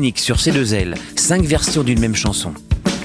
unique sur C2L, 5 versions d'une même chanson.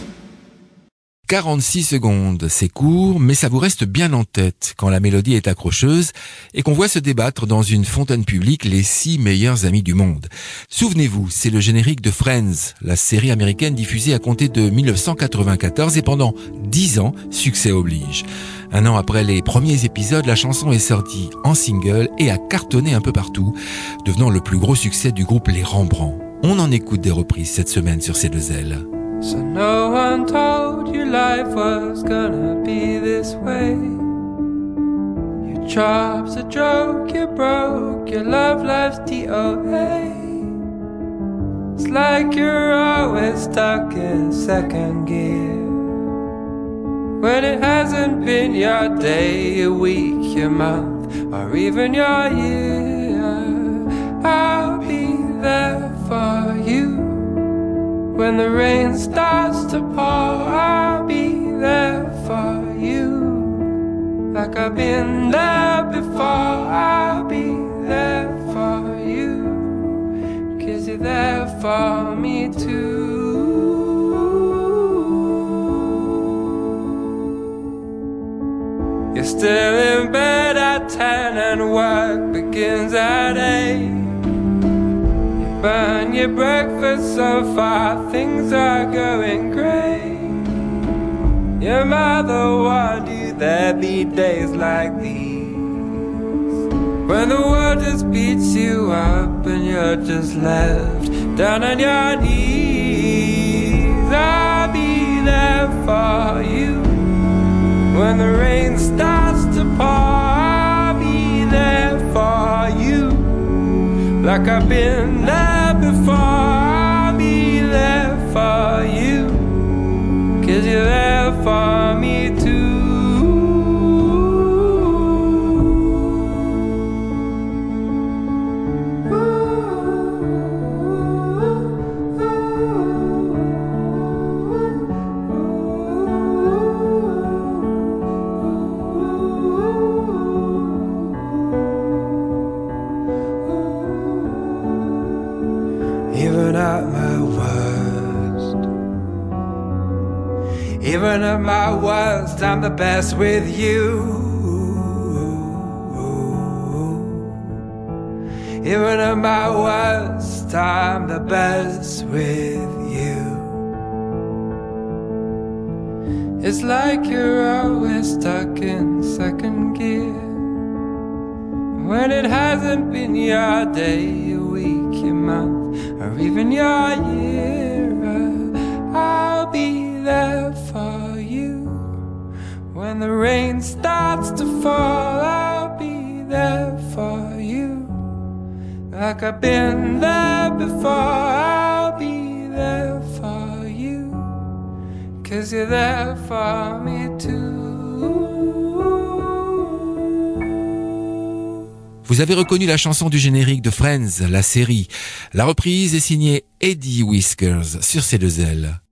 46 secondes, c'est court, mais ça vous reste bien en tête quand la mélodie est accrocheuse et qu'on voit se débattre dans une fontaine publique les 6 meilleurs amis du monde. Souvenez-vous, c'est le générique de Friends, la série américaine diffusée à compter de 1994 et pendant 10 ans, succès oblige. Un an après les premiers épisodes, la chanson est sortie en single et a cartonné un peu partout, devenant le plus gros succès du groupe Les Rembrandt. On en écoute des reprises cette semaine sur C2L. So no one told you life was gonna be this way. Your job's a joke, you're broke, your love life's DOA. It's like you're always stuck in second gear, when it hasn't been your day, your week, your month, or even your year. I'll be there for you. When the rain starts to pour, I'll be there for you. Like I've been there before, I'll be there for you. 'Cause you're there for me too. You're still in bed at 10 and work begins at 8. Burn your breakfast so far, things are going great. Your mother warned you there'd be days like these, when the world just beats you up and you're just left down on your knees. I'll be there for you. When the rain starts to pour, I'll be there for you. Like I've been there before, I'll be there for you. 'Cause you're there for me too. Even at my worst, even at my worst, I'm the best with you. Even at my worst, I'm the best with you. It's like you're always stuck in second gear, when it hasn't been your day, your week, your month, or even your year. I'll be there for you. When the rain starts to fall, I'll be there for you. Like I've been there before, I'll be there for you. 'Cause you're there for me too. Vous avez reconnu la chanson du générique de Friends, la série. La reprise est signée Eddie Whiskers sur C2L.